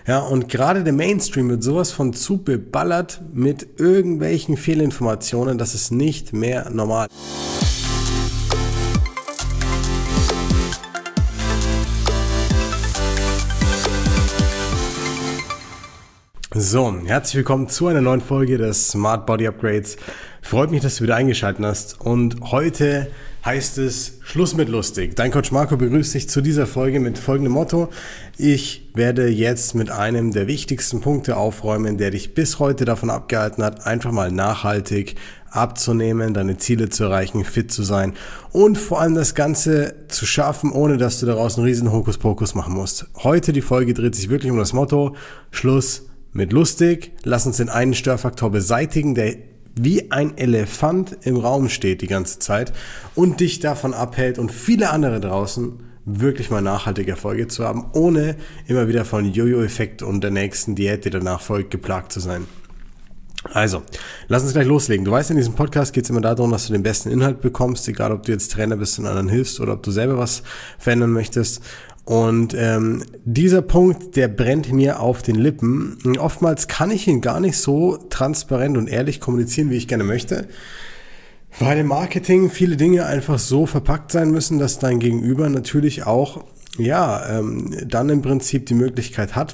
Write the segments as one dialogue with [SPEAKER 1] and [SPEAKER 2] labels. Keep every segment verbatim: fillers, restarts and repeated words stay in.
[SPEAKER 1] Ja, und gerade der Mainstream wird sowas von zu beballert mit irgendwelchen Fehlinformationen, das ist nicht mehr normal. So, herzlich willkommen zu einer neuen Folge des Smart Body Upgrades. Freut mich, dass du wieder eingeschaltet hast, und heute heißt es Schluss mit lustig. Dein Coach Marco begrüßt dich zu dieser Folge mit folgendem Motto: Ich werde jetzt mit einem der wichtigsten Punkte aufräumen, der dich bis heute davon abgehalten hat, einfach mal nachhaltig abzunehmen, deine Ziele zu erreichen, fit zu sein und vor allem das Ganze zu schaffen, ohne dass du daraus einen riesen Hokuspokus machen musst. Heute die Folge dreht sich wirklich um das Motto Schluss mit lustig. Lass uns den einen Störfaktor beseitigen, der wie ein Elefant im Raum steht die ganze Zeit und dich davon abhält und viele andere draußen wirklich mal nachhaltige Erfolge zu haben, ohne immer wieder von Jojo-Effekt und der nächsten Diät, die danach folgt, geplagt zu sein. Also, lass uns gleich loslegen. Du weißt, in diesem Podcast geht es immer darum, dass du den besten Inhalt bekommst, egal ob du jetzt Trainer bist und anderen hilfst oder ob du selber was verändern möchtest. Und ähm, dieser Punkt, der brennt mir auf den Lippen. Oftmals kann ich ihn gar nicht so transparent und ehrlich kommunizieren, wie ich gerne möchte, weil im Marketing viele Dinge einfach so verpackt sein müssen, dass dein Gegenüber natürlich auch ja ähm, dann im Prinzip die Möglichkeit hat,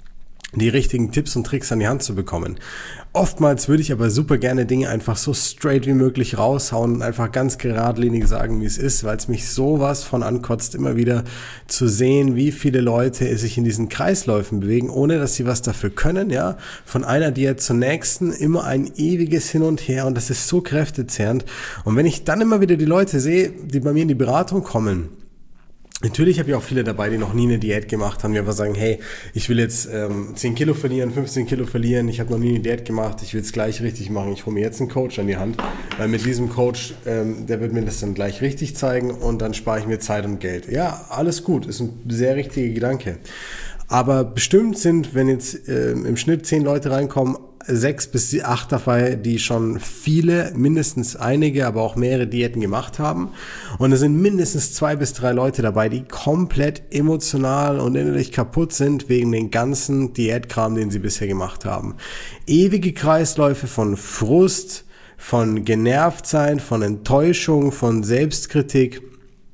[SPEAKER 1] die richtigen Tipps und Tricks an die Hand zu bekommen. Oftmals würde ich aber super gerne Dinge einfach so straight wie möglich raushauen und einfach ganz geradlinig sagen, wie es ist, weil es mich sowas von ankotzt, immer wieder zu sehen, wie viele Leute sich in diesen Kreisläufen bewegen, ohne dass sie was dafür können, ja, von einer Diät zur nächsten, immer ein ewiges Hin und Her, und das ist so kräftezehrend. Und wenn ich dann immer wieder die Leute sehe, die bei mir in die Beratung kommen, natürlich habe ich auch viele dabei, die noch nie eine Diät gemacht haben, die einfach sagen, hey, ich will jetzt ähm, zehn Kilo verlieren, fünfzehn Kilo verlieren, ich habe noch nie eine Diät gemacht, ich will es gleich richtig machen, ich hole mir jetzt einen Coach an die Hand, weil mit diesem Coach, ähm, der wird mir das dann gleich richtig zeigen und dann spare ich mir Zeit und Geld. Ja, alles gut, ist ein sehr richtiger Gedanke. Aber bestimmt sind, wenn jetzt äh, im Schnitt zehn Leute reinkommen, sechs bis acht dabei, die schon viele, mindestens einige, aber auch mehrere Diäten gemacht haben. Und es sind mindestens zwei bis drei Leute dabei, die komplett emotional und innerlich kaputt sind wegen den ganzen Diätkram, den sie bisher gemacht haben. Ewige Kreisläufe von Frust, von Genervtsein, von Enttäuschung, von Selbstkritik,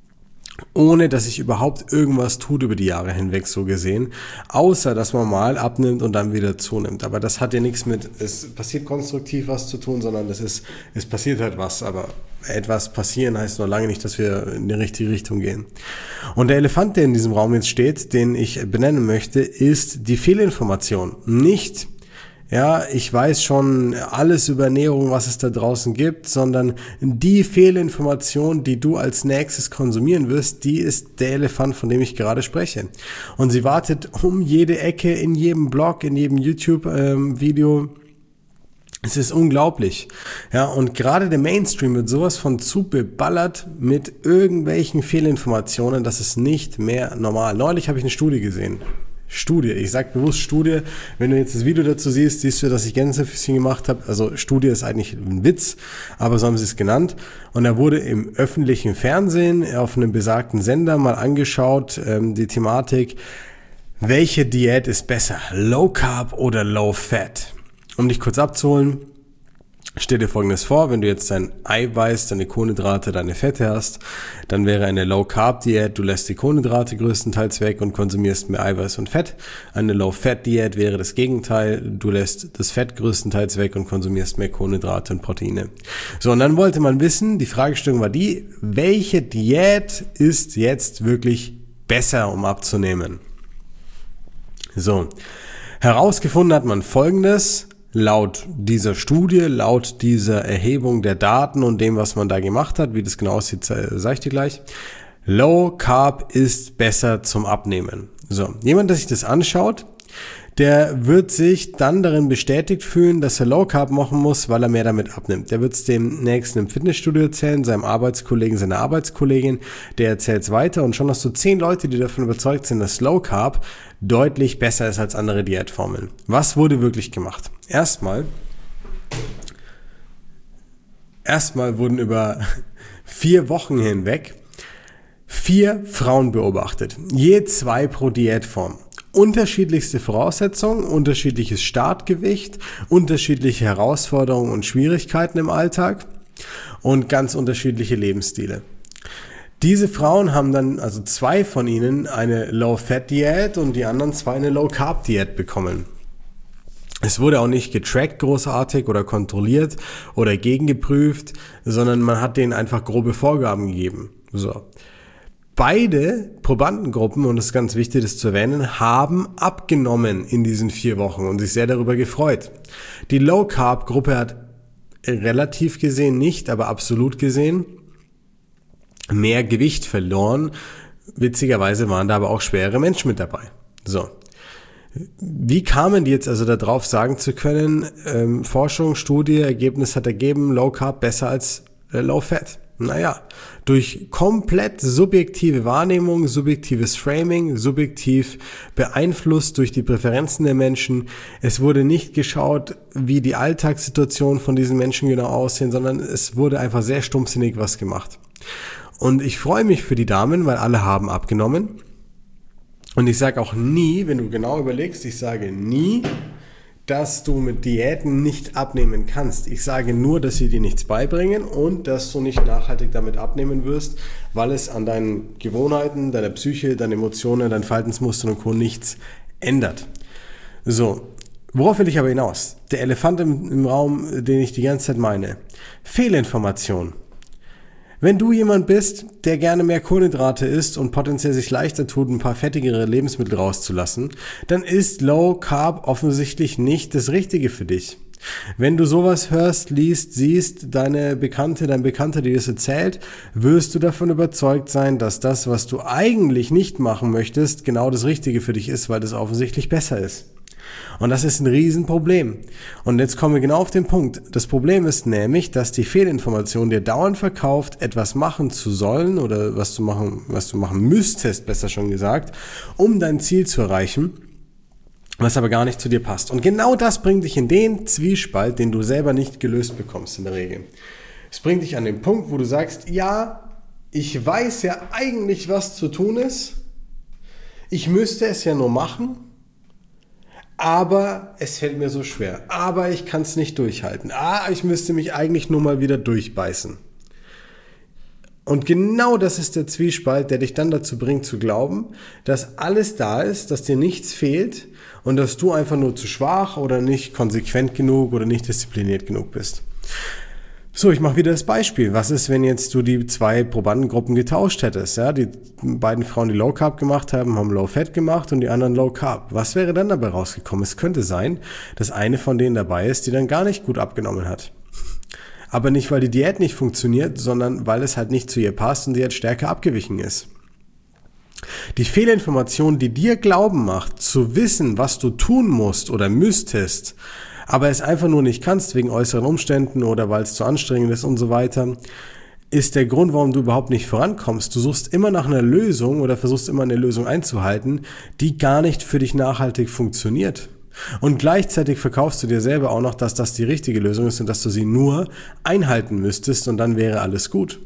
[SPEAKER 1] ohne dass sich überhaupt irgendwas tut über die Jahre hinweg, so gesehen, außer dass man mal abnimmt und dann wieder zunimmt. Aber das hat ja nichts mit, es passiert konstruktiv was zu tun, sondern das ist, es passiert halt was, aber etwas passieren heißt noch lange nicht, dass wir in die richtige Richtung gehen. Und der Elefant, der in diesem Raum jetzt steht, den ich benennen möchte, ist die Fehlinformation. Nicht Ja, ich weiß schon alles über Ernährung, was es da draußen gibt, sondern die Fehlinformation, die du als nächstes konsumieren wirst, die ist der Elefant, von dem ich gerade spreche. Und sie wartet um jede Ecke, in jedem Blog, in jedem YouTube-Video. Ähm, es ist unglaublich. Ja, und gerade der Mainstream wird sowas von zu beballert mit irgendwelchen Fehlinformationen, das ist nicht mehr normal. Neulich habe ich eine Studie gesehen. Studie, ich sage bewusst Studie, wenn du jetzt das Video dazu siehst, siehst du, dass ich Gänsefüßchen gemacht habe, also Studie ist eigentlich ein Witz, aber so haben sie es genannt, und da wurde im öffentlichen Fernsehen auf einem besagten Sender mal angeschaut, ähm, die Thematik, welche Diät ist besser, Low Carb oder Low Fat? Um dich kurz abzuholen, stell dir Folgendes vor: Wenn du jetzt dein Eiweiß, deine Kohlenhydrate, deine Fette hast, dann wäre eine Low-Carb-Diät, du lässt die Kohlenhydrate größtenteils weg und konsumierst mehr Eiweiß und Fett. Eine Low-Fat-Diät wäre das Gegenteil, du lässt das Fett größtenteils weg und konsumierst mehr Kohlenhydrate und Proteine. So, und dann wollte man wissen, die Fragestellung war die, welche Diät ist jetzt wirklich besser, um abzunehmen? So, herausgefunden hat man Folgendes: Laut dieser Studie, laut dieser Erhebung der Daten und dem, was man da gemacht hat, wie das genau aussieht, sage ich dir gleich. Low Carb ist besser zum Abnehmen. So, jemand, der sich das anschaut, der wird sich dann darin bestätigt fühlen, dass er Low Carb machen muss, weil er mehr damit abnimmt. Der wird es dem Nächsten im Fitnessstudio erzählen, seinem Arbeitskollegen, seiner Arbeitskollegin, der erzählt es weiter, und schon hast du zehn Leute, die davon überzeugt sind, dass Low Carb deutlich besser ist als andere Diätformeln. Was wurde wirklich gemacht? Erstmal, erstmal wurden über vier Wochen hinweg vier Frauen beobachtet, je zwei pro Diätform. unterschiedlichste Voraussetzungen, unterschiedliches Startgewicht, unterschiedliche Herausforderungen und Schwierigkeiten im Alltag und ganz unterschiedliche Lebensstile. Diese Frauen haben dann, also zwei von ihnen, eine Low-Fat-Diät und die anderen zwei eine Low-Carb-Diät bekommen. Es wurde auch nicht getrackt großartig oder kontrolliert oder gegengeprüft, sondern man hat denen einfach grobe Vorgaben gegeben. So. Beide Probandengruppen, und das ist ganz wichtig, das zu erwähnen, haben abgenommen in diesen vier Wochen und sich sehr darüber gefreut. Die Low-Carb-Gruppe hat relativ gesehen nicht, aber absolut gesehen mehr Gewicht verloren. Witzigerweise waren da aber auch schwere Menschen mit dabei. So. Wie kamen die jetzt also darauf, sagen zu können, ähm, Forschung, Studie, Ergebnis hat ergeben, Low Carb besser als äh, Low Fat? Naja, durch komplett subjektive Wahrnehmung, subjektives Framing, subjektiv beeinflusst durch die Präferenzen der Menschen. Es wurde nicht geschaut, wie die Alltagssituationen von diesen Menschen genau aussehen, sondern es wurde einfach sehr stumpfsinnig was gemacht. Und ich freue mich für die Damen, weil alle haben abgenommen. Und ich sage auch nie, wenn du genau überlegst, ich sage nie, dass du mit Diäten nicht abnehmen kannst. Ich sage nur, dass sie dir nichts beibringen und dass du nicht nachhaltig damit abnehmen wirst, weil es an deinen Gewohnheiten, deiner Psyche, deinen Emotionen, deinen Verhaltensmustern und Co. nichts ändert. So, worauf will ich aber hinaus? Der Elefant im, im Raum, den ich die ganze Zeit meine. Fehlinformation. Wenn du jemand bist, der gerne mehr Kohlenhydrate isst und potenziell sich leichter tut, ein paar fettigere Lebensmittel rauszulassen, dann ist Low Carb offensichtlich nicht das Richtige für dich. Wenn du sowas hörst, liest, siehst, deine Bekannte, dein Bekannter, die das erzählt, wirst du davon überzeugt sein, dass das, was du eigentlich nicht machen möchtest, genau das Richtige für dich ist, weil das offensichtlich besser ist. Und das ist ein Riesenproblem. Und jetzt kommen wir genau auf den Punkt. Das Problem ist nämlich, dass die Fehlinformation dir dauernd verkauft, etwas machen zu sollen oder was du machen, was du machen müsstest, besser schon gesagt, um dein Ziel zu erreichen, was aber gar nicht zu dir passt. Und genau das bringt dich in den Zwiespalt, den du selber nicht gelöst bekommst in der Regel. Es bringt dich an den Punkt, wo du sagst, ja, ich weiß ja eigentlich, was zu tun ist. Ich müsste es ja nur machen. Aber es fällt mir so schwer. Aber ich kann es nicht durchhalten. Ah, ich müsste mich eigentlich nur mal wieder durchbeißen. Und genau das ist der Zwiespalt, der dich dann dazu bringt zu glauben, dass alles da ist, dass dir nichts fehlt und dass du einfach nur zu schwach oder nicht konsequent genug oder nicht diszipliniert genug bist. So, ich mache wieder das Beispiel. Was ist, wenn jetzt du die zwei Probandengruppen getauscht hättest? Ja, die beiden Frauen, die Low Carb gemacht haben, haben Low Fat gemacht und die anderen Low Carb. Was wäre dann dabei rausgekommen? Es könnte sein, dass eine von denen dabei ist, die dann gar nicht gut abgenommen hat. Aber nicht, weil die Diät nicht funktioniert, sondern weil es halt nicht zu ihr passt und sie jetzt stärker abgewichen ist. Die Fehlinformation, die dir glauben macht, zu wissen, was du tun musst oder müsstest, aber es einfach nur nicht kannst wegen äußeren Umständen oder weil es zu anstrengend ist und so weiter, ist der Grund, warum du überhaupt nicht vorankommst. Du suchst immer nach einer Lösung oder versuchst immer eine Lösung einzuhalten, die gar nicht für dich nachhaltig funktioniert. Und gleichzeitig verkaufst du dir selber auch noch, dass das die richtige Lösung ist und dass du sie nur einhalten müsstest und dann wäre alles gut.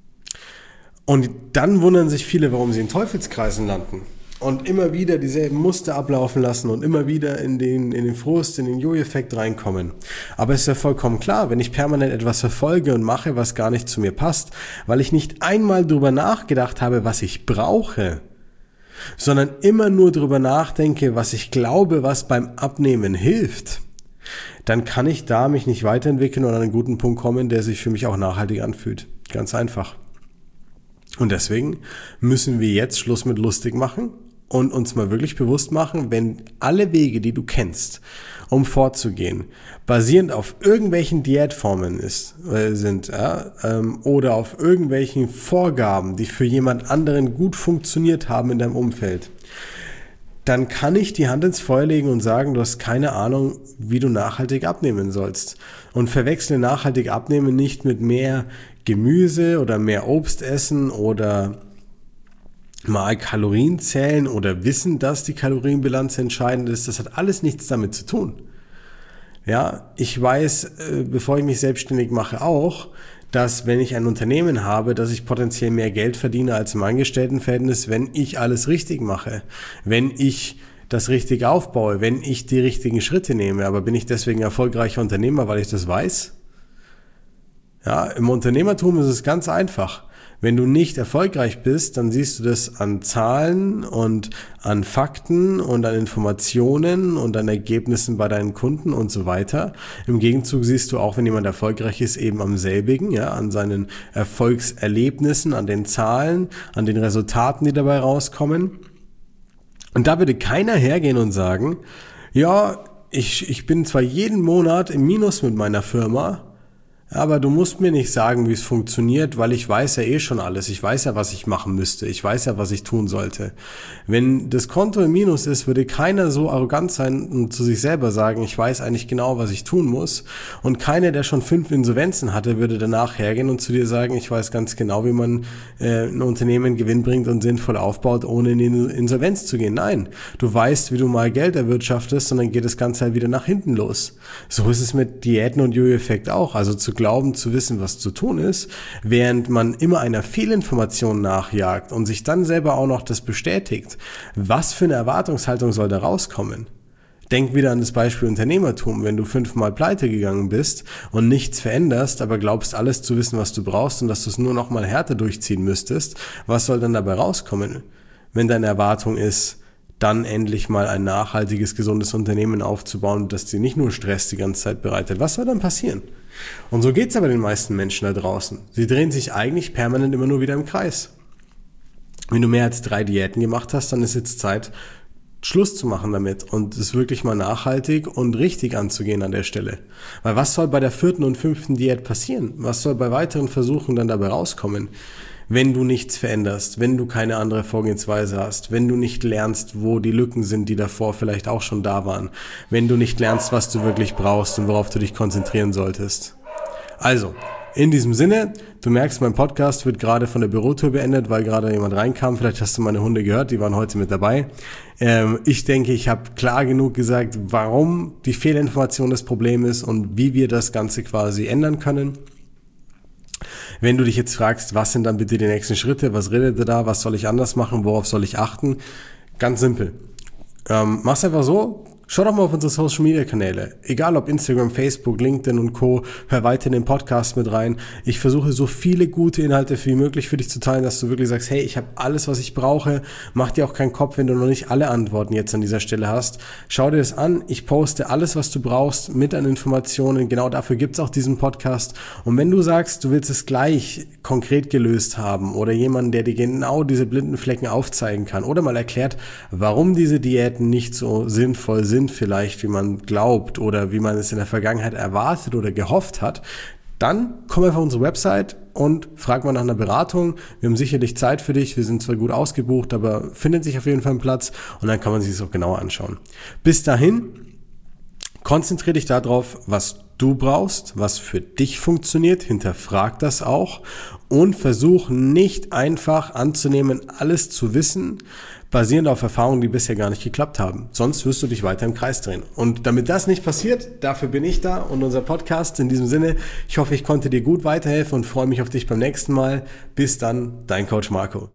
[SPEAKER 1] Und dann wundern sich viele, warum sie in Teufelskreisen landen. Und immer wieder dieselben Muster ablaufen lassen und immer wieder in den, in den Frust, in den Jojo-Effekt reinkommen. Aber es ist ja vollkommen klar, wenn ich permanent etwas verfolge und mache, was gar nicht zu mir passt, weil ich nicht einmal drüber nachgedacht habe, was ich brauche, sondern immer nur drüber nachdenke, was ich glaube, was beim Abnehmen hilft, dann kann ich da mich nicht weiterentwickeln und an einen guten Punkt kommen, der sich für mich auch nachhaltig anfühlt. Ganz einfach. Und deswegen müssen wir jetzt Schluss mit lustig machen und uns mal wirklich bewusst machen, wenn alle Wege, die du kennst, um vorzugehen, basierend auf irgendwelchen Diätformen ist, äh, sind ja, ähm, oder auf irgendwelchen Vorgaben, die für jemand anderen gut funktioniert haben in deinem Umfeld, dann kann ich die Hand ins Feuer legen und sagen, du hast keine Ahnung, wie du nachhaltig abnehmen sollst. Und verwechsle nachhaltig abnehmen nicht mit mehr Gemüse oder mehr Obst essen oder mal Kalorien zählen oder wissen, dass die Kalorienbilanz entscheidend ist. Das hat alles nichts damit zu tun. Ja, ich weiß, bevor ich mich selbstständig mache, auch, dass wenn ich ein Unternehmen habe, dass ich potenziell mehr Geld verdiene als im Angestelltenverhältnis, wenn ich alles richtig mache. Wenn ich das richtig aufbaue, wenn ich die richtigen Schritte nehme. Aber bin ich deswegen erfolgreicher Unternehmer, weil ich das weiß? Ja, im Unternehmertum ist es ganz einfach. Wenn du nicht erfolgreich bist, dann siehst du das an Zahlen und an Fakten und an Informationen und an Ergebnissen bei deinen Kunden und so weiter. Im Gegenzug siehst du auch, wenn jemand erfolgreich ist, eben am selbigen, ja, an seinen Erfolgserlebnissen, an den Zahlen, an den Resultaten, die dabei rauskommen. Und da würde keiner hergehen und sagen, ja, ich, ich bin zwar jeden Monat im Minus mit meiner Firma, aber du musst mir nicht sagen, wie es funktioniert, weil ich weiß ja eh schon alles. Ich weiß ja, was ich machen müsste. Ich weiß ja, was ich tun sollte. Wenn das Konto im Minus ist, würde keiner so arrogant sein und zu sich selber sagen, ich weiß eigentlich genau, was ich tun muss. Und keiner, der schon fünf Insolvenzen hatte, würde danach hergehen und zu dir sagen, ich weiß ganz genau, wie man äh, ein Unternehmen gewinnbringend und sinnvoll aufbaut, ohne in die Insolvenz zu gehen. Nein, du weißt, wie du mal Geld erwirtschaftest und dann geht das Ganze halt wieder nach hinten los. So ist es mit Diäten und Jojo-Effekt auch. Also zu glauben, zu wissen, was zu tun ist, während man immer einer Fehlinformation nachjagt und sich dann selber auch noch das bestätigt. Was für eine Erwartungshaltung soll da rauskommen? Denk wieder an das Beispiel Unternehmertum. Wenn du fünfmal pleite gegangen bist und nichts veränderst, aber glaubst, alles zu wissen, was du brauchst und dass du es nur noch mal härter durchziehen müsstest, was soll dann dabei rauskommen? Wenn deine Erwartung ist, dann endlich mal ein nachhaltiges, gesundes Unternehmen aufzubauen, das dir nicht nur Stress die ganze Zeit bereitet. Was soll dann passieren? Und so geht's aber den meisten Menschen da draußen. Sie drehen sich eigentlich permanent immer nur wieder im Kreis. Wenn du mehr als drei Diäten gemacht hast, dann ist jetzt Zeit, Schluss zu machen damit und es wirklich mal nachhaltig und richtig anzugehen an der Stelle. Weil was soll bei der vierten und fünften Diät passieren? Was soll bei weiteren Versuchen dann dabei rauskommen? Wenn du nichts veränderst, wenn du keine andere Vorgehensweise hast, wenn du nicht lernst, wo die Lücken sind, die davor vielleicht auch schon da waren, wenn du nicht lernst, was du wirklich brauchst und worauf du dich konzentrieren solltest. Also, in diesem Sinne, du merkst, mein Podcast wird gerade von der Bürotour beendet, weil gerade jemand reinkam. Vielleicht hast du meine Hunde gehört, die waren heute mit dabei. Ähm, ich denke, ich habe klar genug gesagt, warum die Fehlinformation das Problem ist und wie wir das Ganze quasi ändern können. Wenn du dich jetzt fragst, was sind dann bitte die nächsten Schritte, was redet ihr da, was soll ich anders machen, worauf soll ich achten? Ganz simpel. Ähm, mach's einfach so, schau doch mal auf unsere Social Media Kanäle. Egal ob Instagram, Facebook, LinkedIn und Co. Hör weiter in den Podcast mit rein. Ich versuche so viele gute Inhalte wie möglich für dich zu teilen, dass du wirklich sagst, hey, ich habe alles, was ich brauche. Mach dir auch keinen Kopf, wenn du noch nicht alle Antworten jetzt an dieser Stelle hast. Schau dir das an. Ich poste alles, was du brauchst mit an Informationen. Genau dafür gibt's auch diesen Podcast. Und wenn du sagst, du willst es gleich konkret gelöst haben oder jemanden, der dir genau diese blinden Flecken aufzeigen kann oder mal erklärt, warum diese Diäten nicht so sinnvoll sind, vielleicht, wie man glaubt oder wie man es in der Vergangenheit erwartet oder gehofft hat, dann komm einfach auf unsere Website und frag mal nach einer Beratung. Wir haben sicherlich Zeit für dich. Wir sind zwar gut ausgebucht, aber findet sich auf jeden Fall ein Platz und dann kann man sich das auch genauer anschauen. Bis dahin, konzentriere dich darauf, was du brauchst, was für dich funktioniert, hinterfrag das auch und versuch nicht einfach anzunehmen, alles zu wissen, basierend auf Erfahrungen, die bisher gar nicht geklappt haben. Sonst wirst du dich weiter im Kreis drehen. Und damit das nicht passiert, dafür bin ich da und unser Podcast. In diesem Sinne, ich hoffe, ich konnte dir gut weiterhelfen und freue mich auf dich beim nächsten Mal. Bis dann, dein Coach Marco.